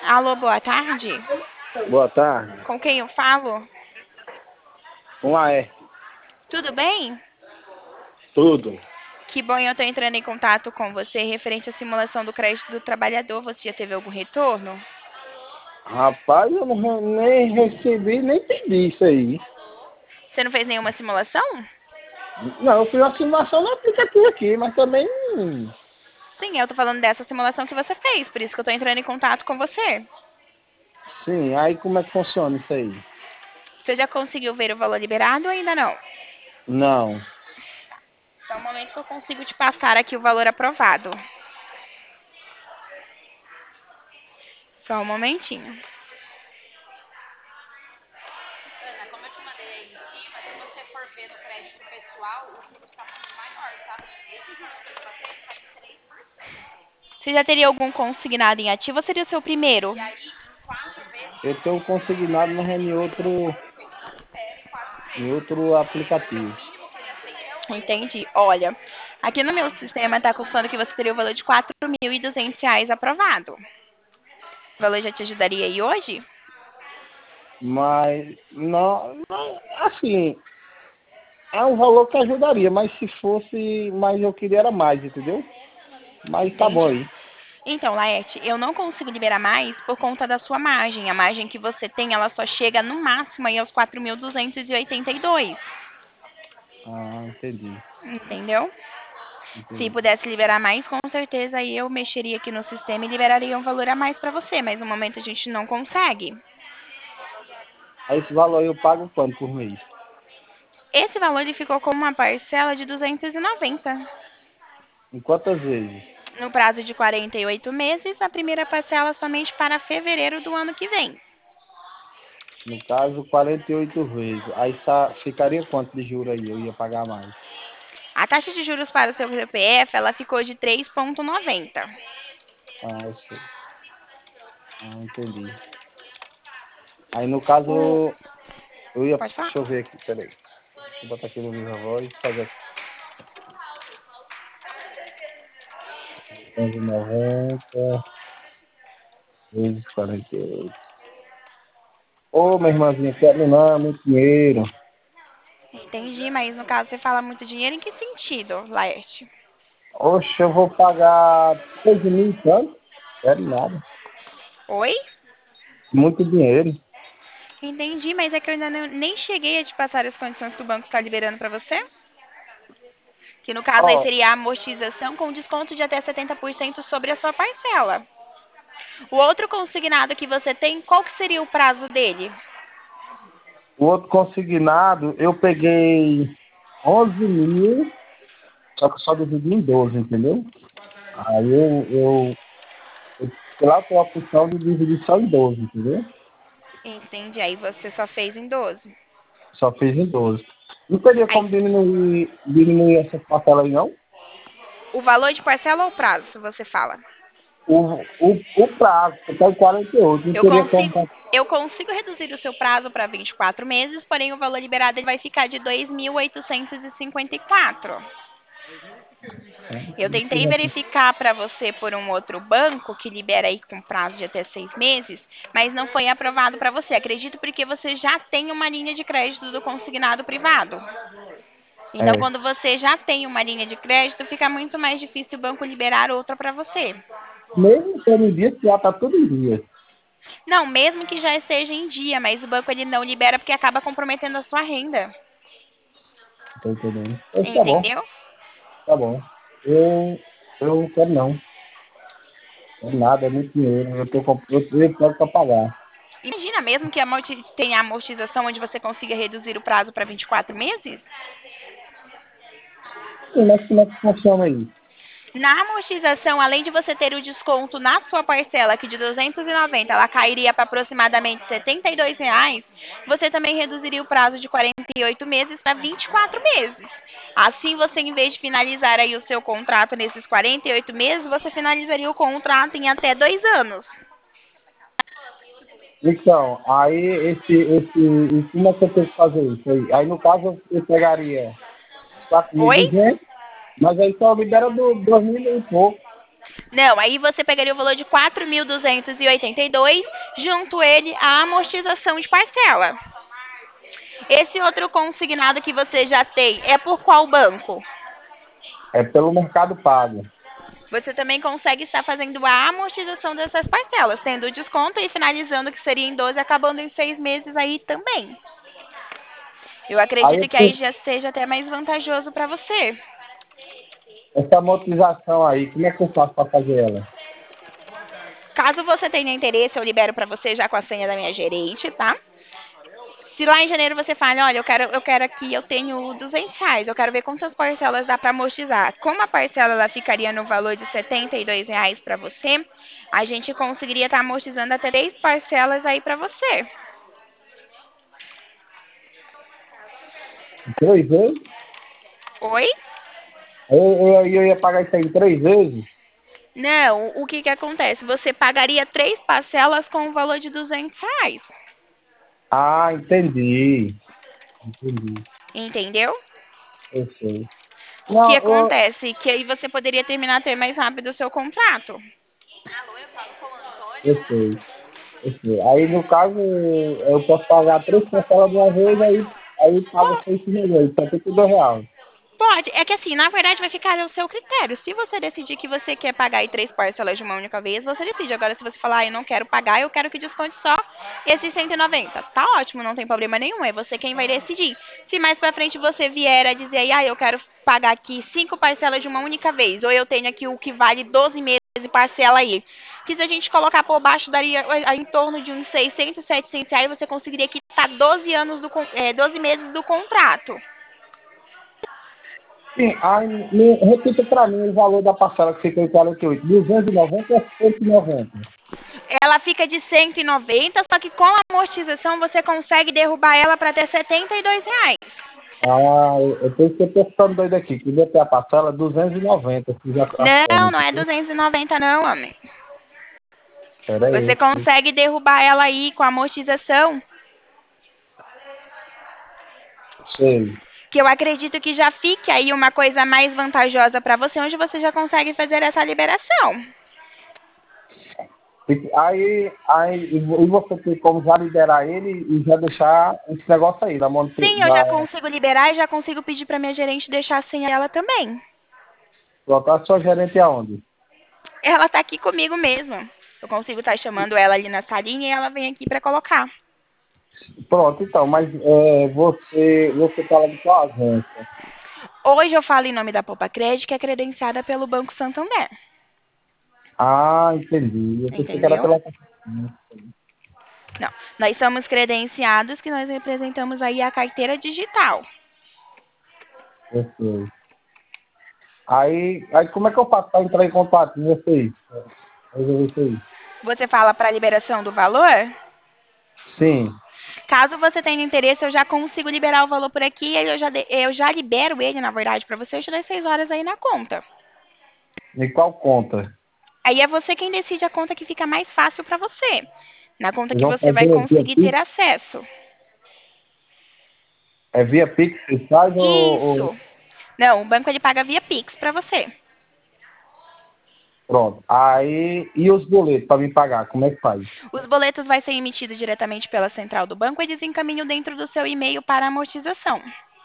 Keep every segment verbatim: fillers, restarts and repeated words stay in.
Alô, boa tarde. Boa tarde. Com quem eu falo? Com a E. Tudo bem? Tudo. Que bom, eu estou entrando em contato com você referente à simulação do crédito do trabalhador. Você já teve algum retorno? Rapaz, eu não, nem recebi, nem pedi isso aí. Você não fez nenhuma simulação? Não, eu fiz uma simulação no aplicativo aqui, mas também. hum, Sim, eu estou falando dessa simulação que você fez, por isso que eu estou entrando em contato com você. Sim, aí como é que funciona isso aí? Você já conseguiu ver o valor liberado ou ainda não? Não. Só um momento que eu consigo te passar aqui o valor aprovado. Só um momentinho. Ana, como eu te mandei aí em cima, se você for ver no crédito pessoal, o juros está muito maior, tá? Esse juros que eu te passei está em três por cento. Você já teria algum consignado em ativo ou seria o seu primeiro? E aí, em quatro vezes, Eu tenho consignado, mas é em outro, em outro aplicativo. entendi. Olha, aqui no meu sistema está custando que você teria o valor de quatro mil e duzentos reais aprovado. O valor já te ajudaria aí hoje? Mas, não, não, assim, é um valor que ajudaria, mas se fosse, mas eu queria era mais, entendeu? Mas tá bom Entendi. aí. Então, Laerte, eu não consigo liberar mais por conta da sua margem. A margem que você tem, ela só chega no máximo aí aos quatro mil duzentos e oitenta e dois. Ah, entendi. Entendeu? Se Entendi. pudesse liberar mais, com certeza aí eu mexeria aqui no sistema e liberaria um valor a mais para você, mas no momento a gente não consegue. Aí esse valor aí eu pago quanto por mês? Esse valor ele ficou com uma parcela de duzentos e noventa. Em quantas vezes? No prazo de quarenta e oito meses, a primeira parcela somente para fevereiro do ano que vem. No caso, quarenta e oito vezes. Aí sa- ficaria quanto de juro aí? Eu ia pagar mais. A taxa de juros para o seu C P F, ela ficou de três vírgula noventa. Ah, eu sei. Ah, entendi. Aí no caso, O... eu ia. Pode falar? Deixa eu ver aqui, peraí. Deixa eu botar aqui no Viva Voz e fazer cento e noventa vezes quarenta e oito. Ô, minha irmãzinha, quero não, é muito dinheiro. Entendi, mas no caso você fala muito dinheiro em que sentido, Laerte? Oxe, eu vou pagar treze mil e tanto. Quero nada. Oi? Muito dinheiro. Entendi, mas é que eu ainda não- nem cheguei a te passar as condições que o banco está liberando para você. Que no caso aí Ó, seria a amortização com desconto de até setenta por cento sobre a sua parcela. O outro consignado que você tem, qual que seria o prazo dele? o outro consignado, eu peguei onze mil, só que eu só dividi em doze, entendeu? Aí eu, eu, eu sei lá, tem a opção de dividir só em doze, entendeu? Entendi, aí você só fez em doze. Só fiz em doze. Não teria Aí, como diminuir, diminuir essa parcela aí, não? o valor de parcela ou prazo, se você fala? O, o, o prazo, que tá em quarenta e oito, não Eu teria como... consigo, eu consigo reduzir o seu prazo para vinte e quatro meses, porém o valor liberado ele vai ficar de dois mil oitocentos e cinquenta e quatro. Eu tentei verificar para você por um outro banco que libera aí com prazo de até seis meses, mas não foi aprovado para você. Acredito porque você já tem uma linha de crédito do consignado privado. Então, É, quando você já tem uma linha de crédito, fica muito mais difícil o banco liberar outra para você. mesmo tendo em dia, já tá tudo em dia. Não, mesmo que já esteja em dia, mas o banco ele não libera porque acaba comprometendo a sua renda. Tá entendendo? Mas tá bom, Entendeu? tá bom. Eu, eu não quero não. Quero nada, é muito dinheiro. Eu tô com, eu, eu pego pra pagar. Imagina mesmo que a amorti- tenha amortização onde você consiga reduzir o prazo para vinte e quatro meses? Sim, mas como é que funciona aí? Na amortização, além de você ter o desconto na sua parcela, que de duzentos e noventa ela cairia para aproximadamente setenta e dois reais, você também reduziria o prazo de quarenta e oito meses para vinte e quatro meses. Assim, você, em vez de finalizar aí o seu contrato nesses quarenta e oito meses, você finalizaria o contrato em até dois anos. Então, aí esse, esse, e como é que eu tenho que fazer isso aí? Aí no caso eu, eu pegaria quatro mil e Oi? duzentos, mas aí só libera do dois mil e pouco. Não, aí você pegaria o valor de quatro mil duzentos e oitenta e dois, junto ele a amortização de parcela. Esse outro consignado que você já tem é por qual banco? É pelo Mercado Pago. Você também consegue estar fazendo a amortização dessas parcelas, tendo o desconto e finalizando que seria em doze, acabando em seis meses aí também. Eu Aí acredito que aí esse- já seja até mais vantajoso para você. essa amortização aí, como é que eu faço para fazer ela? Caso você tenha interesse, eu libero para você já com a senha da minha gerente, tá? Se lá em janeiro você fala, olha, eu quero, eu quero aqui, eu tenho duzentos reais, eu quero ver quantas parcelas dá para amortizar. Como a parcela ela ficaria no valor de setenta e dois reais para você, a gente conseguiria estar amortizando até três parcelas aí para você. Três vezes? Oi? Eu, eu, eu ia pagar isso aí em três vezes? Não, o que que acontece? Você pagaria três parcelas com o valor de duzentos reais, Ah, entendi. Entendi. entendeu? Eu sei. O que Não, eu, acontece? Que aí você poderia terminar até mais rápido o seu contrato. eu sei. Eu sei. Aí, no caso, eu posso pagar três parcelas de uma vez, aí, aí paga seis milhões, setenta e dois reais. Pode, é que assim, na verdade vai ficar ao seu critério. Se você decidir que você quer pagar aí três parcelas de uma única vez, você decide. Agora, se você falar, ah, eu não quero pagar, eu quero que desconte só esses cento e noventa. Tá ótimo, não tem problema nenhum. É você quem vai decidir. Se mais pra frente você vier a dizer, aí, ah, eu quero pagar aqui cinco parcelas de uma única vez, ou eu tenho aqui o que vale doze meses de parcela aí. Que se a gente colocar por baixo, daria eh, em torno de uns seiscentos, setecentos reais, você conseguiria quitar doze anos do, con- eh, doze meses do contrato. Sim, aí, me, repita para mim o valor da parcela que fica em quarenta e oito. duzentos e noventa ou cento e noventa? Ela fica de cento e noventa, só que com a amortização você consegue derrubar ela para até setenta e dois reais. Ah, eu eu tenho que ter ficando doido aqui. Queria ter a parcela duzentos e noventa, se já transforma, Não, não é entendeu? duzentos e noventa não, homem. Pera Você aí. consegue derrubar ela aí com a amortização, Sei. que eu acredito que já fique aí uma coisa mais vantajosa para você, onde você já consegue fazer essa liberação. E aí, aí, e vo- e você tem como já liberar ele e já deixar esse negócio aí, da mão Sim, eu já da, consigo liberar e já consigo pedir para minha gerente deixar sem ela também. botar a sua gerente aonde? Ela tá aqui comigo mesmo. Eu consigo estar chamando ela ali na salinha e ela vem aqui para colocar. Pronto, então, mas é, você, você fala de qual agência? Hoje eu falo em nome da Poupa Crédito, que é credenciada pelo Banco Santander. Ah, entendi. Eu pensei que era Entendeu? pela. Não. Nós somos credenciados que nós representamos aí a carteira digital. Eu sei. Aí, aí como é que eu faço para entrar em contato com vocês? Resolver isso aí. Você fala para a liberação do valor? Sim. Caso você tenha interesse, eu já consigo liberar o valor por aqui. Eu já, de- eu já libero ele, na verdade, para você. Eu te dou seis horas aí na conta. E qual conta? Aí é você quem decide a conta que fica mais fácil para você. Na conta Vocês que vão você vai fazer via conseguir ter Pix? acesso. É via Pix que faz ou, ou- Isso. Não, o banco ele paga via Pix para você. Pronto. Aí, e os boletos para me pagar, como é que faz? Os boletos vai ser emitido diretamente pela central do banco e eles encaminham dentro do seu e-mail para amortização.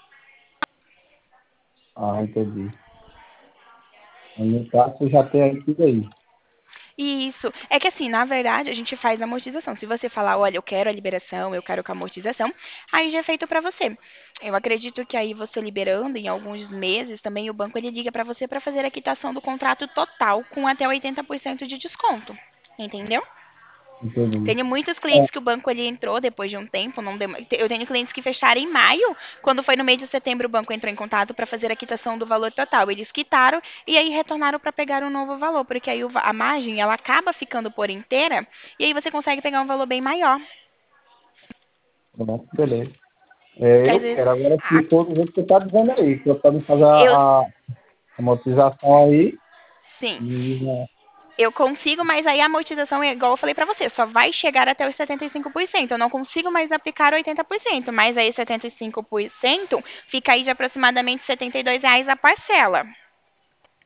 Ah, entendi. Aí, no caso, você já tem aí tudo aí. Isso. É que assim, na verdade, a gente faz a amortização. Se você falar, olha, eu quero a liberação, eu quero com a amortização, aí já é feito para você. Eu acredito que aí você liberando em alguns meses, também o banco ele liga para você para fazer a quitação do contrato total com até oitenta por cento de desconto. Entendeu? Entendi. Tenho muitos É, clientes que o banco ele entrou depois de um tempo, não demo- eu tenho clientes que fecharam em maio, quando foi no mês de setembro o banco entrou em contato para fazer a quitação do valor total. Eles quitaram e aí retornaram para pegar um novo valor, porque aí o va- a margem ela acaba ficando por inteira e aí você consegue pegar um valor bem maior. pronto, beleza. É, Que às eu vezes quero. Agora, ah, se for do jeito que você está dizendo aí, que eu quero fazer eu a, a amortização aí, sim, e, né, eu consigo, mas aí a amortização é igual eu falei para você, só vai chegar até os setenta e cinco por cento. Eu não consigo mais aplicar oitenta por cento, mas aí setenta e cinco por cento fica aí de aproximadamente setenta e dois reais a parcela.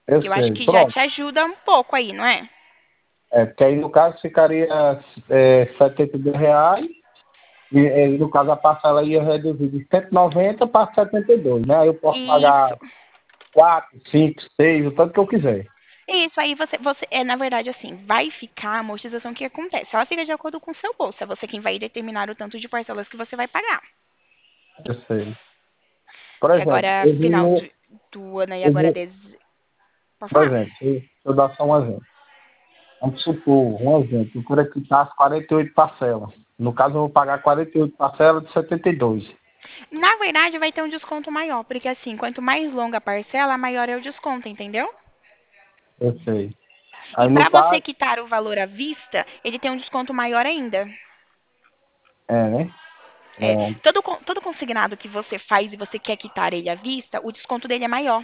Eu Que eu acho sei. que já Pronto. te ajuda um pouco aí, não é? É, porque aí no caso ficaria é, setenta e dois reais. E, e no caso a parcela ia reduzir de cento e noventa para setenta e dois, né? Aí eu posso Isso. pagar quatro, cinco, seis, o tanto que eu quiser. Isso aí você, você é na verdade assim, vai ficar a amortização que acontece. Ela fica de acordo com o seu bolso. É você quem vai determinar o tanto de parcelas que você vai pagar. Eu sei. Por Que exemplo, agora, eu final vou, do, do ano aí, eu agora vou, dez... Pode por falar? exemplo, se eu, se eu dar só um exemplo. Vamos supor, um exemplo, eu quero quitar as quarenta e oito parcelas. No caso, eu vou pagar quarenta e oito parcelas de setenta e dois. Na verdade, vai ter um desconto maior, porque assim, quanto mais longa a parcela, maior é o desconto, entendeu? Eu sei. E Aí no para você caso, quitar o valor à vista, ele tem um desconto maior ainda. é, né? É, Pronto, todo, con- todo consignado que você faz e você quer quitar ele à vista, o desconto dele é maior.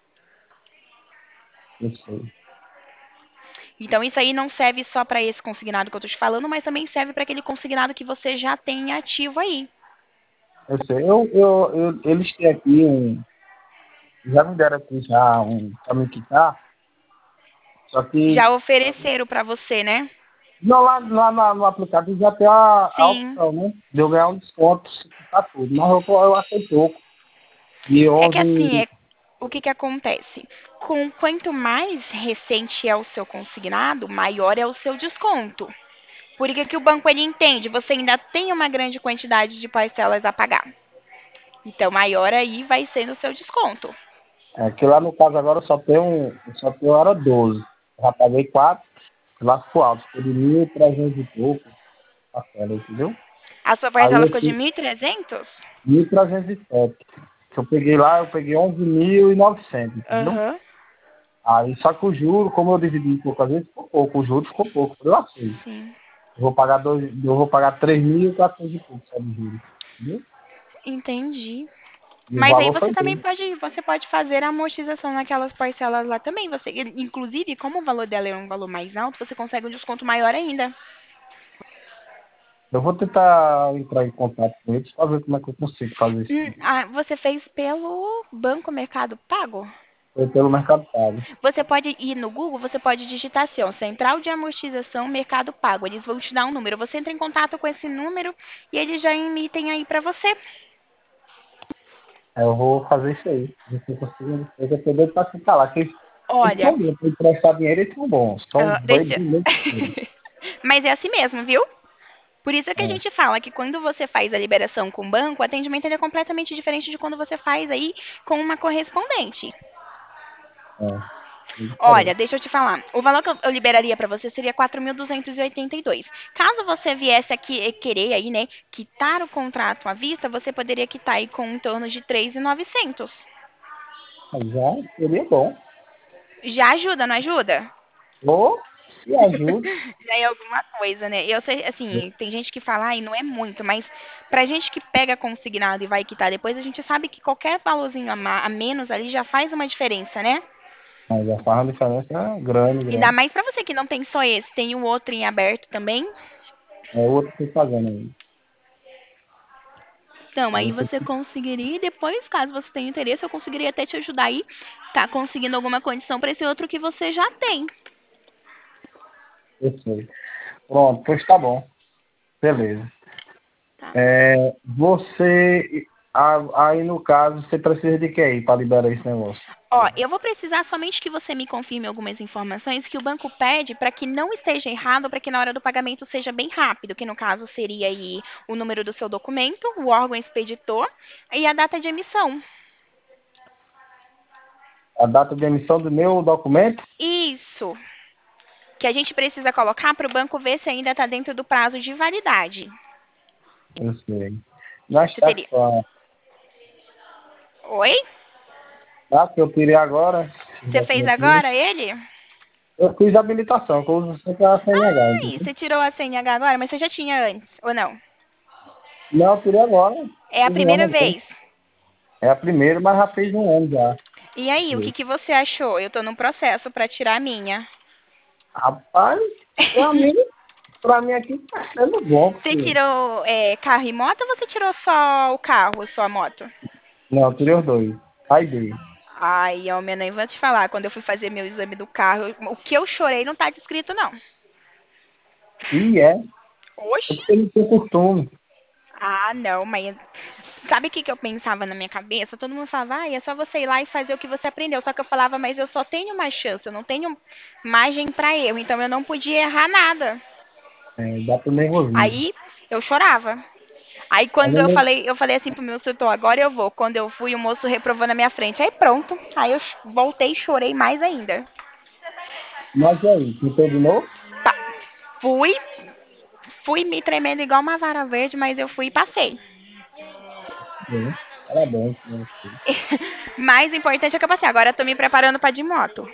eu sei. Então, isso aí não serve só para esse consignado que eu tô te falando, mas também serve para aquele consignado que você já tem ativo aí. Eu sei. Eu, eu, eu, eles têm aqui um. Já me deram aqui já um para me quitar. Só que Já ofereceram para você, né? não, lá, lá na- no aplicativo já tem a, a Sim. opção, né? De eu ganhar um desconto se quitar tudo. Mas eu, eu achei pouco. De É que assim, onze. é, o que que acontece? Com quanto mais recente é o seu consignado, maior é o seu desconto. Por que que o banco ele entende? Você ainda tem uma grande quantidade de parcelas a pagar. Então, maior aí vai ser no seu desconto. É que lá no caso agora só tem um. Só tem hora doze. Já paguei quatro. Lá ficou alto. Ficou de mil e trezentos e pouco. Parcela, entendeu? A sua Aí parcela eu ficou de fiz mil e trezentos? mil e trezentos e sete. Que eu peguei lá, eu peguei onze mil e novecentos, entendeu? Aham. Aí só que o juro, como eu dividi em poucas vezes, ficou pouco. O juro ficou pouco. Eu achei. Sim. Eu vou pagar dois, eu vou pagar três mil e quatrocentos e pouco só de juros. Entendeu? Entendi. E o Mas aí valor você foi também bem. pode, você pode fazer a amortização naquelas parcelas lá também. Você, inclusive, como o valor dela é um valor mais alto, você consegue um desconto maior ainda. Eu vou tentar entrar em contato com eles para ver como é que eu consigo fazer Hum, isso. ah, você fez pelo Banco Mercado Pago? Foi pelo Mercado Pago. Você pode ir no Google, você pode digitar assim, ó, Central de Amortização Mercado Pago. Eles vão te dar um número. Você entra em contato com esse número e eles já emitem aí pra você. Aí eu vou fazer isso aí. Ver se eu consigo. Eu já tô doido para ficar lá. Que eles, eles Olha, são bons. Para emprestar dinheiro, eles são bons. São ah, dois deixa. de muito dinheiro. Mas é assim mesmo, viu? Por isso é que a É, gente fala que quando você faz a liberação com o banco, o atendimento ele é completamente diferente de quando você faz aí com uma correspondente. é. É Olha, diferente. deixa eu te falar. O valor que eu eu liberaria para você seria quatro mil duzentos e oitenta e dois. Caso você viesse aqui e querer aí, né, quitar o contrato à vista, você poderia quitar aí com em torno de três mil e novecentos. Mas já seria bom. Já ajuda, não ajuda? Ou se ajuda. Já é alguma coisa, né? Eu sei, assim, tem gente que fala, ai, não é muito, mas pra gente que pega consignado e vai quitar depois, a gente sabe que qualquer valorzinho a, ma- a menos ali já faz uma diferença, né? Mas já faz uma diferença grande, Ainda grande. mais pra você que não tem só esse, tem o outro em aberto também. É o outro que tá fazendo aí. Então, aí Eu você conseguiria, e depois, caso você tenha interesse, eu conseguiria até te ajudar aí, tá conseguindo alguma condição pra esse outro que você já tem. eu sei. Pronto, pois tá bom. Beleza. Tá. É, você, a- aí no caso, você precisa de que aí para liberar esse negócio? Ó, eu vou precisar somente que você me confirme algumas informações que o banco pede para que não esteja errado, para que na hora do pagamento seja bem rápido, que no caso seria aí o número do seu documento, o órgão expeditor e a data de emissão. A data de emissão do meu documento? Isso, que a gente precisa colocar para o banco ver se ainda está dentro do prazo de validade. Eu sei. Mas Você tá teria. só. Oi? Tá, que eu tirei agora. Esse Você fez documento meu. agora ele? Eu fiz a habilitação, que eu uso sempre a C N H, Ai, entendeu? você tirou a C N H agora, mas você já tinha antes, ou não? Não, eu tirei agora. É a Fiz um ano primeira atrás. vez. É a primeira, mas já fez um ano já. E aí, o que, que você achou? Eu tô num processo para tirar a minha. Rapaz, pra mim, pra mim aqui tá sendo bom, Você porque. tirou é, carro e moto ou você tirou só o carro, só a moto? Não, eu tirei os dois. Aí dei. Ai, homem, eu nem vou te falar. Quando eu fui fazer meu exame do carro, eu- o que eu chorei não tá descrito, não. E é, é Oxi. porque não tem costume. Ah, não, mas sabe o que, que eu pensava na minha cabeça? Todo mundo falava, ah, é só você ir lá e fazer o que você aprendeu. Só que eu falava, mas eu só tenho uma chance, eu não tenho margem pra erro, então eu não podia errar nada. É, dá pro nervosismo. Aí eu chorava. Aí Mas, quando é eu meio- falei, eu falei assim pro meu instrutor, agora eu vou. Quando eu fui, o moço reprovou na minha frente. Aí pronto. Aí eu ch- voltei e chorei mais ainda. mas e aí, tentou de novo? Pá, fui, fui me tremendo igual uma vara verde, mas eu fui e passei. Sim. Parabéns, né? Mais importante é que eu passei. Agora eu tô me preparando pra de moto.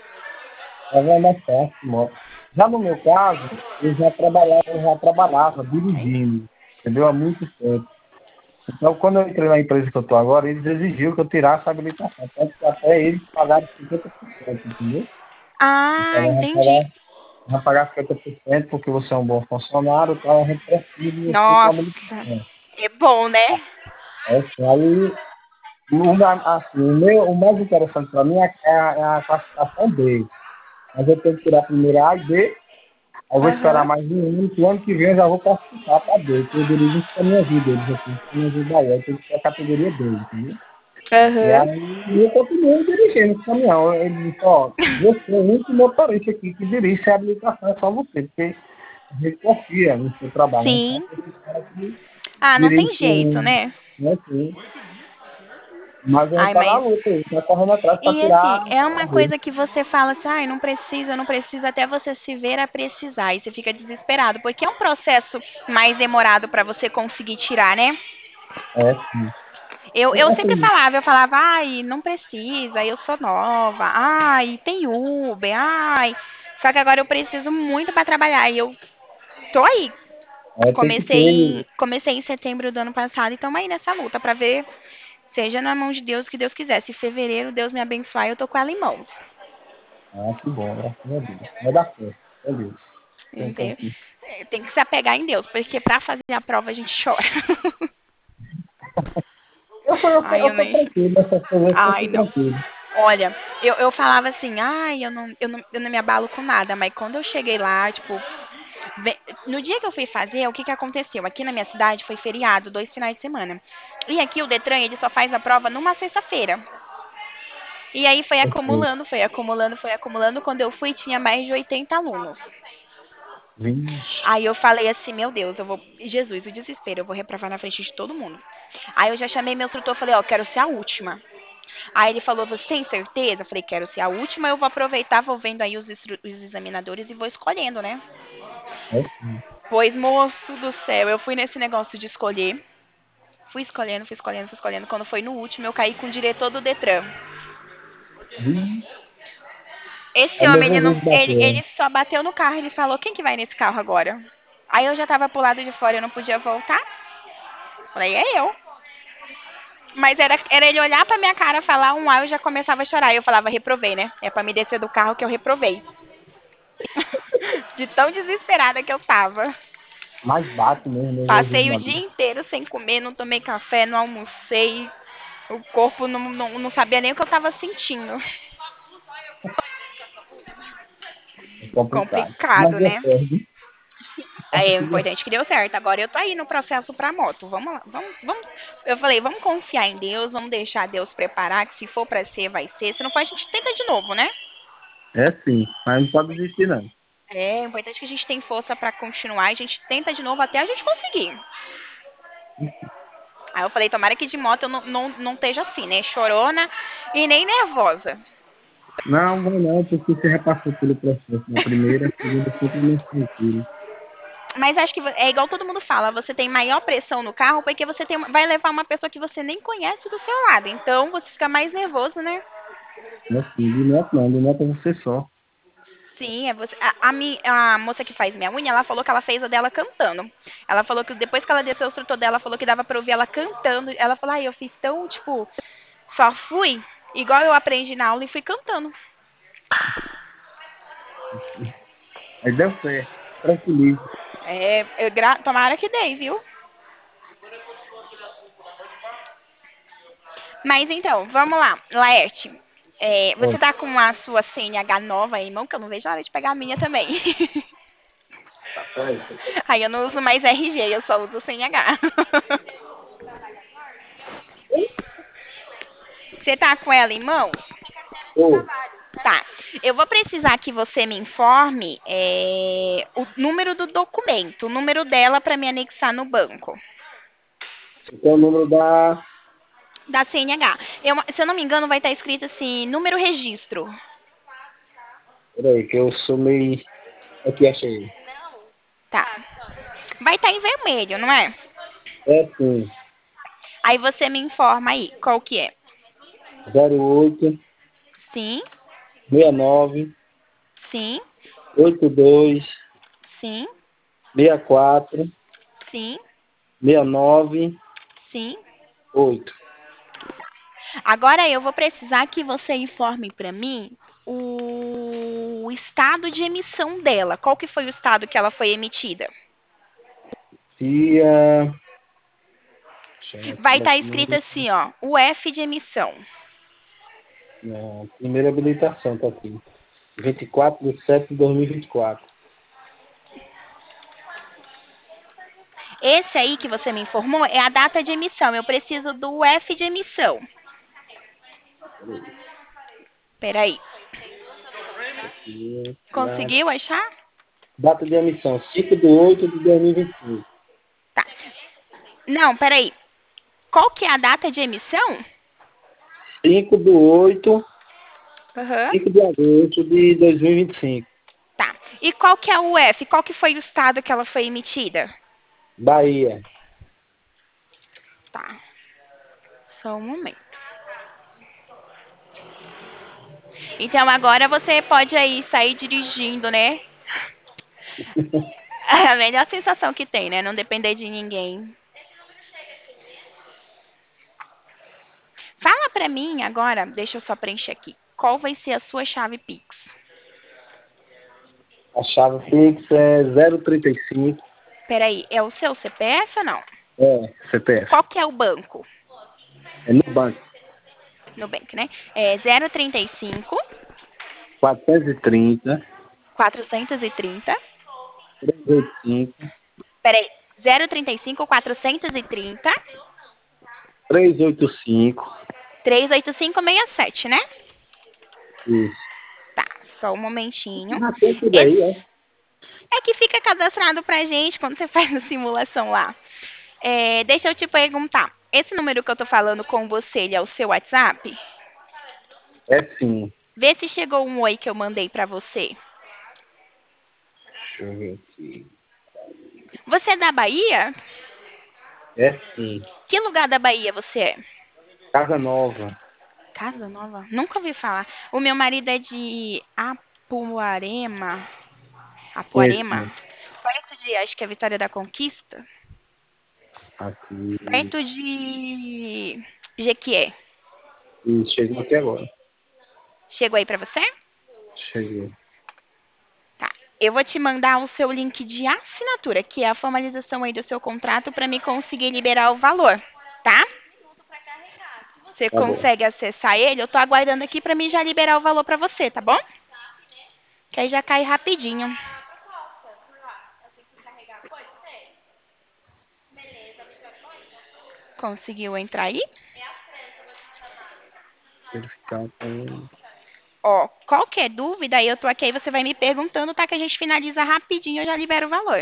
É mais fácil, moto. Já no meu caso, eu já trabalhava, eu já trabalhava dirigindo, entendeu? Há muito tempo. Então, quando eu entrei na empresa que eu estou agora, eles exigiam que eu tirasse a habilitação. Tanto que até eles pagaram cinquenta por cento, entendeu? Ah, Então, vão entendi. pagar, vão pagar cinquenta por cento porque você é um bom funcionário, então a gente precisa de você com a Nossa, habilitação. é bom, né? É assim, aí, o, ma- assim, o, meu, o mais interessante para mim é a, é a classificação B. Mas eu tenho que tirar primeiro a A e B. Eu vou esperar Aham. mais um ano, que o ano que vem eu já vou participar para B, que eu dirijo os caminhões deles aqui, os caminhões da Bahia, eu tenho que ter a categoria B, entendeu? E Aham. aí eu continuo dirigindo esse caminhão. Ele disse, ó, você é o único motorista aqui que dirige sem habilitação, é só você, porque a gente confia no seu trabalho, né? Só Sim. esse cara que Ah, não dirige tem jeito, com, né? né, assim. Mas a gente Ai, tá na mas. luta aí, tá correndo atrás para E tirar assim, é a uma B. coisa que você fala assim, ai, não precisa, não precisa, até você se ver a precisar. E você fica desesperado, porque é um processo mais demorado pra você conseguir tirar, né? É, sim. Eu, E, eu sempre assim, falava, eu falava, ai, não precisa, eu sou nova, ai, tem Uber, ai. Só que agora eu preciso muito pra trabalhar. E eu tô aí. é, tem que Comecei ter, em, comecei em setembro do ano passado e estamos aí nessa luta pra ver, seja na mão de Deus o que Deus quiser. Se fevereiro Deus me abençoar, eu tô com ela em mãos. ah, que bom, graças a Deus. Vai dar certo, é Deus. Tem como Entendeu? que- Tem que se apegar em Deus, porque pra fazer a prova a gente chora. Eu sou, eu sou, Ai, eu eu sou nem. tranquilo, nessas coisas eu Ai, sou não. tranquilo. Olha, eu, eu falava assim, ai, eu não, eu, não, eu não me abalo com nada, mas quando eu cheguei lá, tipo, ve- no dia que eu fui fazer, o que que aconteceu? Aqui na minha cidade foi feriado, dois finais de semana. E aqui o Detran, ele só faz a prova numa sexta-feira. E aí foi Perfeito. acumulando, foi acumulando, foi acumulando. Quando eu fui, tinha mais de oitenta alunos. Vixe, Aí eu falei assim, meu Deus, eu vou. Jesus, o desespero, eu vou reprovar na frente de todo mundo. Aí eu já chamei meu instrutor e falei, ó, quero ser a última. Aí ele falou, você tem certeza? Eu falei, quero ser a última, eu vou aproveitar, vou vendo aí os, instru- os examinadores e vou escolhendo, né? é sim. Pois, moço do céu, eu fui nesse negócio de escolher. Fui escolhendo, fui escolhendo, fui escolhendo. Quando foi no último, eu caí com o diretor do Detran. Vixe, Esse é o homem, ele, não, nervosismo ele, batendo. ele só bateu no carro, ele falou, quem que vai nesse carro agora? Aí eu já tava pro lado de fora, eu não podia voltar. Falei, é eu. Mas era, era ele olhar pra minha cara, falar um A, eu já começava a chorar. Eu falava, reprovei, né? É pra me descer do carro que eu reprovei. De tão desesperada que eu tava. Mas bate mesmo, o Passei nervosismo o ali. dia inteiro sem comer, não tomei café, não almocei. O corpo não, não, não sabia nem o que eu tava sentindo. É complicado. Mas Complicado, deu né? certo. É Conseguiu. importante que deu certo. Agora eu tô aí no processo pra moto. Vamos lá, vamos, vamos. Eu falei, vamos confiar em Deus, vamos deixar Deus preparar, que se for pra ser, vai ser. Se não for, a gente tenta de novo, né? É sim, mas não pode desistir não. É importante que a gente tenha força pra continuar. A gente tenta de novo até a gente conseguir. Aí eu falei, tomara que de moto eu não, não, não esteja assim, né? Chorona e nem nervosa. Não, não, não, porque você já passou pelo processo na primeira, a segunda sempre mais tranquilo. Mas acho que é igual todo mundo fala, você tem maior pressão no carro porque você tem, vai levar uma pessoa que você nem conhece do seu lado. Então você fica mais nervoso, né? Não é assim, de moto não, de moto é você só. Sim, é você. A, a, mi- a moça que faz minha unha, ela falou que ela fez a dela cantando. Ela falou que depois que ela desceu o instrutor dela, ela falou que dava pra ouvir ela cantando. Ela falou, ai, eu fiz tão, tipo, só fui, igual eu aprendi na aula e fui cantando. Aí deu certo, tranquilize. É, eu gra- tomara que dei, viu? Mas então, vamos lá, Laerte. É, você Oi. tá com a sua C N H nova aí, irmão? Que eu não vejo a hora de pegar a minha também. Tá, peraí. Aí eu não uso mais R G, eu só uso C N H. Você tá com ela em mãos? Ô, Tá. Eu vou precisar que você me informe é, o número do documento, o número dela para me anexar no banco. então o número da... Da C N H. Eu, se eu não me engano, vai estar escrito assim, número registro. Peraí, que eu sou meio... Aqui, achei. Tá. Vai estar em vermelho, não é? É sim. Aí você me informa aí, qual que é? zero oito, Sim, seis nove, sim, oito dois, sim, seis quatro, sim, seis nove, sim. oito. Agora eu vou precisar que você informe para mim o estado de emissão dela. Qual que foi o estado que ela foi emitida? Dia... Deixa eu Vai ver estar escrito aqui. assim, ó, o F de emissão. Não, primeira habilitação tá aqui. vinte e quatro de setembro de dois mil e vinte e quatro. Esse aí que você me informou é a data de emissão. Eu preciso do F de emissão. Peraí. Aqui, na Conseguiu achar? data de emissão, cinco de oito de dois mil e vinte e cinco. Tá. Não, peraí. Qual que é a data de emissão? cinco de oito, Aham. cinco de agosto de dois mil e vinte e cinco. Tá. E qual que é o F? Qual que foi o estado que ela foi emitida? Bahia. Tá. Só um momento. Então agora você pode aí sair dirigindo, né? É a melhor sensação que tem, né? Não depender de ninguém. Fala pra mim agora, deixa eu só preencher aqui. Qual vai ser a sua chave Pix? A chave fixa é zero trinta e cinco. Peraí, é o seu C P F ou não? É, C P F. Qual que é o banco? É no banco. Nubank, né? É zero trinta e cinco, quatrocentos e trinta, quatrocentos e trinta. trezentos e oitenta e cinco, Peraí, zero trinta e cinco, quatrocentos e trinta, trezentos e oitenta e cinco. trezentos e oitenta e cinco, sessenta e sete, né? Isso. Tá, só um momentinho. Já tem tudo aí, Esse é? é que fica cadastrado pra gente quando você faz a simulação lá. É, deixa eu te perguntar. Esse número que eu tô falando com você, ele é o seu WhatsApp? É sim. Vê se chegou um oi que eu mandei pra você. Deixa eu ver aqui. Você é da Bahia? É sim. Que lugar da Bahia você é? Casa Nova. Casa Nova? Nunca ouvi falar. O meu marido é de Apuarema. Apuarema? Conheci. Perto de, acho que é Vitória da Conquista. Aqui. Perto de Jequié. E chegou aqui agora. Chegou aí pra você? Cheguei. Tá. Eu vou te mandar o seu link de assinatura, que é a formalização aí do seu contrato para me conseguir liberar o valor, tá? Você Tá bom. consegue acessar ele? Eu tô aguardando aqui para mim já liberar o valor para você, tá bom? Que aí já cai rapidinho. Conseguiu entrar aí? Verificar com... Ó, qualquer dúvida, aí eu tô aqui, aí você vai me perguntando, tá? Que a gente finaliza rapidinho, eu já libero o valor.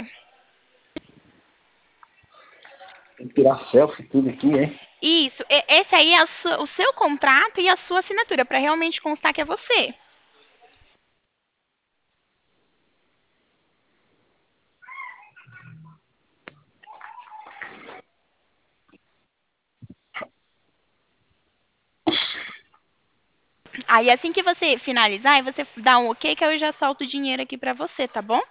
Tem que tirar selfie tudo aqui, hein? Isso, e- esse aí é a sua- o seu contrato e a sua assinatura, para realmente constar que é você. Aí assim que você finalizar, aí você dá um ok, que eu já solto o dinheiro aqui pra você, tá bom?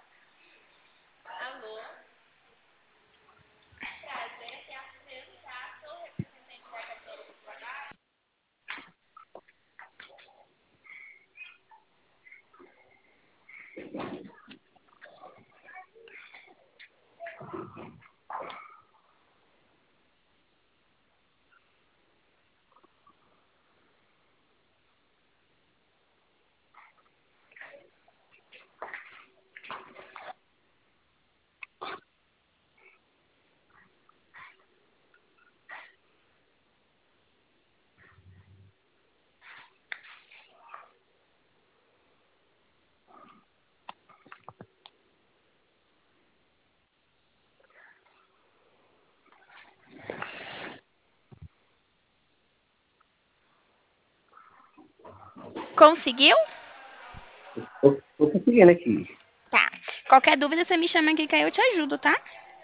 Conseguiu? Tô, tô conseguindo aqui. Tá. Qualquer dúvida, você me chama aqui que aí eu te ajudo, tá?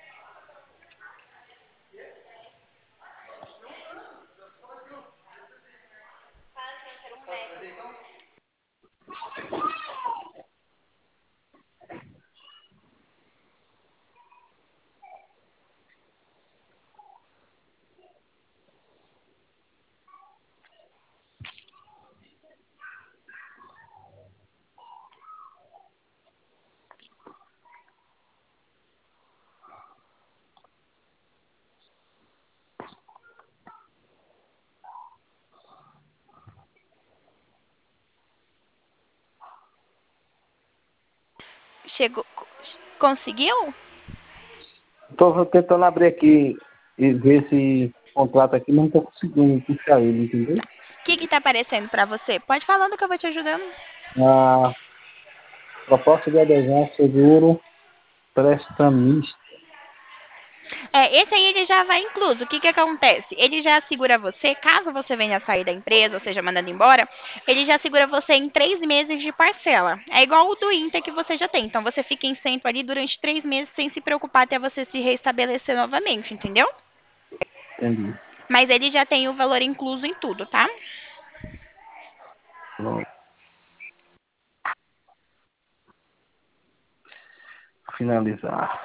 Chegou. Conseguiu? Tô tentando abrir aqui e ver esse contrato aqui, mas não tô conseguindo puxar ele, entendeu? O que que tá aparecendo pra você? Pode falando que eu vou te ajudando. A proposta de adesão ao seguro prestamista. É, esse aí ele já vai incluso. O que que acontece? Ele já assegura você, caso você venha sair da empresa, ou seja, mandando embora, ele já assegura você em três meses de parcela. É igual o do Inter que você já tem. Então você fica isento ali durante três meses sem se preocupar até você se restabelecer novamente, entendeu? Entendi. Mas ele já tem o valor incluso em tudo, tá? Pronto. Finalizar.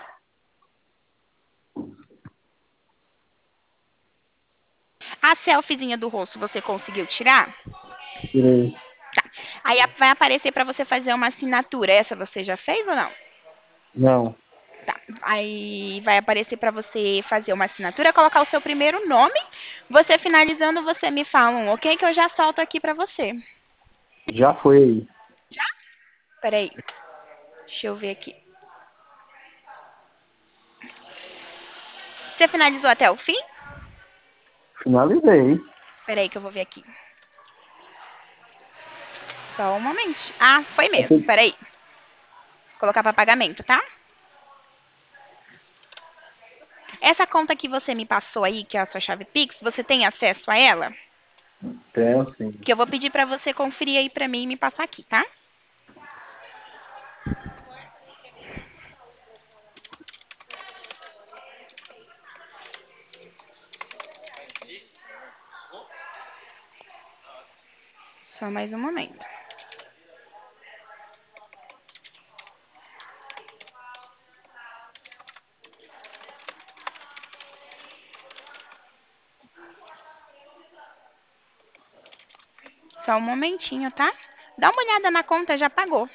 A selfiezinha do rosto você conseguiu tirar? Tirei. Tá. Aí a- vai aparecer pra você fazer uma assinatura. Essa você já fez ou não? Não. Tá. Aí vai aparecer pra você fazer uma assinatura, colocar o seu primeiro nome. Você finalizando, você me fala um ok que eu já solto aqui pra você. Já foi aí. Já? Peraí. Deixa eu ver aqui. Você finalizou até o fim? Finalizei. Peraí que eu vou ver aqui. Só um momento. Ah, foi mesmo. Aqui. Peraí. Colocar pra pagamento, tá? Essa conta que você me passou aí, que é a sua chave Pix, você tem acesso a ela? Tenho sim. Que eu vou pedir pra você conferir aí pra mim e me passar aqui, tá? Só mais um momento. Só um momentinho, tá? Dá uma olhada na conta, já pagou.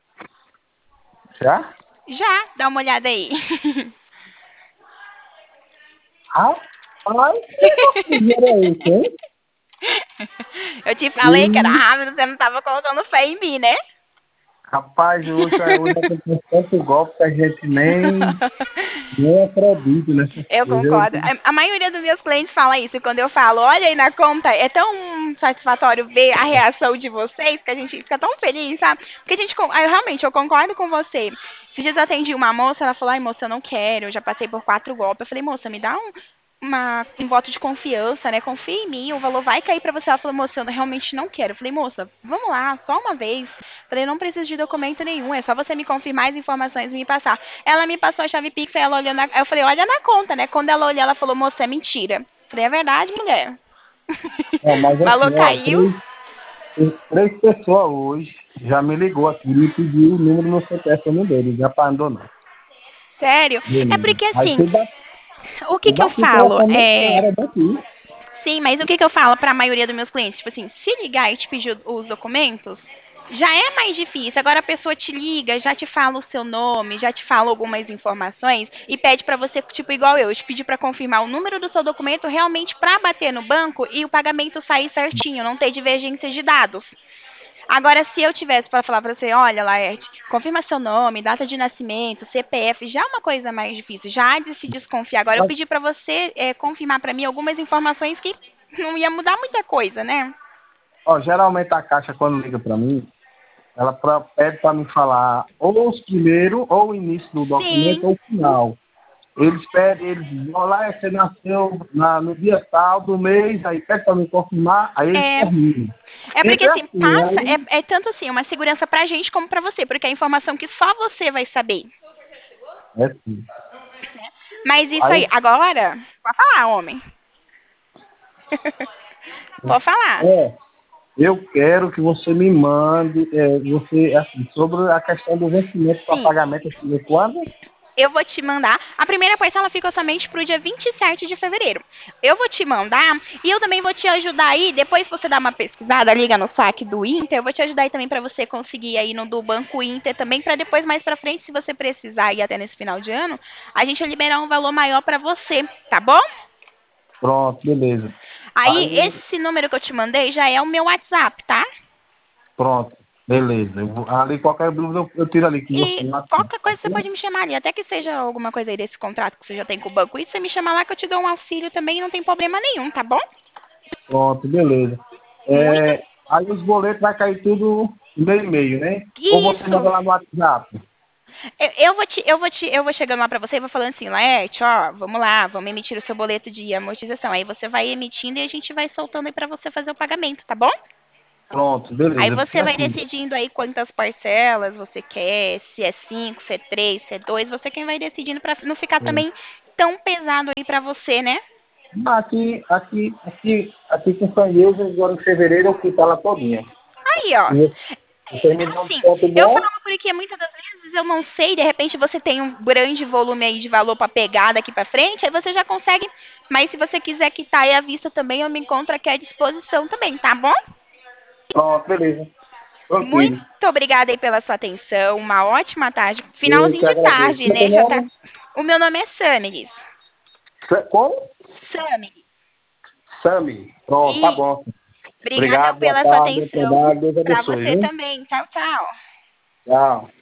Já? Já, dá uma olhada aí. Rapaz, que dinheiro é esse, hein? Eu te falei que era Ih, rápido, você não tava colocando fé em mim, né? rapaz, hoje, hoje tem tanto golpe que a gente nem, nem acredita nessas Eu coisas. Eu, concordo. A, a maioria dos meus clientes fala isso. Quando eu falo, olha aí na conta, é tão satisfatório ver a reação de vocês que a gente fica tão feliz, sabe? Porque a gente, con- eu, realmente, eu concordo com você. Esses dias eu atendi uma moça, ela falou, ai moça, eu não quero, eu já passei por quatro golpes. Eu falei, moça, me dá um, uma, um voto de confiança, né? Confia em mim, o valor vai cair pra você. Ela falou, moça, eu realmente não quero. Eu falei, moça, vamos lá, só uma vez. Eu falei, não preciso de documento nenhum, é só você me confirmar as informações e me passar. Ela me passou a chave Pix, aí ela olhou na, eu falei, olha na conta, né? Quando ela olhou, ela falou, moça, é mentira. Eu falei, é verdade, mulher. ó, mas Valor assim, ó, caiu. três, três pessoas hoje já me ligou aqui e me pediu o número no seu telefone dele, já para abandonar. Sério? É Beleza. porque Aí assim, você dá, o que você que dá eu aqui o falo? telefone do É, cara daqui. sim, mas o que que eu falo pra maioria dos meus clientes? Tipo assim, se ligar e te pedir os documentos, já é mais difícil. Agora a pessoa te liga, já te fala o seu nome, já te fala algumas informações e pede pra você, tipo igual eu, eu te pedi pra confirmar o número do seu documento realmente pra bater no banco e o pagamento sair certinho, não ter divergência de dados. Agora, se eu tivesse para falar para você, olha, Laerte, confirma seu nome, data de nascimento, C P F, já é uma coisa mais difícil, já há de se desconfiar. Agora, eu Mas, pedi para você é, confirmar para mim algumas informações que não ia mudar muita coisa, né? ó, geralmente a Caixa, quando liga para mim, ela pra- pede para me falar ou os primeiros, ou o início do documento, Sim, ou o final. Eles pedem, eles vão lá, você nasceu na, no dia tal do mês, aí pede para me confirmar, aí eles É, terminam. é porque Sempre assim, assim, passa, aí, é, é tanto assim, uma segurança pra gente como pra você, porque é informação que só você vai saber. é assim. Mas isso aí, Aí, agora, pode falar, homem. Pode falar. é, eu quero que você me mande, é, você, assim, sobre a questão do vencimento para Sim. pagamento, assim, quando? Eu vou te mandar. A primeira parcela ficou somente pro dia vinte e sete de fevereiro. Eu vou te mandar e eu também vou te ajudar aí. Depois que você dá uma pesquisada, liga no saque do Inter, eu vou te ajudar aí também para você conseguir aí no do Banco Inter também, para depois mais para frente, se você precisar ir até nesse final de ano, a gente liberar um valor maior para você, tá bom? Pronto, beleza. Aí Aí, esse número que eu te mandei já é o meu WhatsApp, tá? pronto, beleza. Eu vou, ali qualquer dúvida eu, eu tiro ali com você. E no WhatsApp, qualquer tá coisa você bom? pode me chamar ali, até que seja alguma coisa aí desse contrato que você já tem com o banco. E você me chamar lá que eu te dou um auxílio também, não tem problema nenhum, tá bom? Pronto, beleza. Muito. É, aí os boletos vai cair tudo meio e meio, né? Ou você manda Isso. lá no WhatsApp? Eu, eu vou te, eu vou te, eu vou chegando lá pra você e vou falando assim, Laerte, ó, vamos lá, vamos emitir o seu boleto de amortização. Aí você vai emitindo e a gente vai soltando aí pra você fazer o pagamento, tá bom? Pronto, Aí beleza. Porque você vai assim, decidindo aí quantas parcelas você quer, se é cinco, se é três, se é dois, você quem vai decidindo pra não ficar também tão pesado aí pra você, né? aqui, aqui, aqui, aqui com São Deus, agora em fevereiro eu fui ela todinha. Aí, ó. E você me dá um Assim, desconto eu bom? falo porque muitas das vezes eu não sei, de repente você tem um grande volume aí de valor para pegar daqui para frente, aí você já consegue. Mas se você quiser quitar aí à vista também, eu me encontro aqui à disposição também, tá bom? Pronto, beleza. Muito Tranquilo. obrigada aí pela sua atenção, uma ótima tarde. Eu Finalzinho que de agradeço. tarde, Qual é o teu né? Já tá. nome? O meu nome é Samiris. Sa- Como? Samiris. Sami. Pronto, tá E bom. obrigada Obrigado, boa pela sua tarde, bom atenção. trabalho, Deus Para abençoe, você viu? também. Tchau, tchau. Tchau.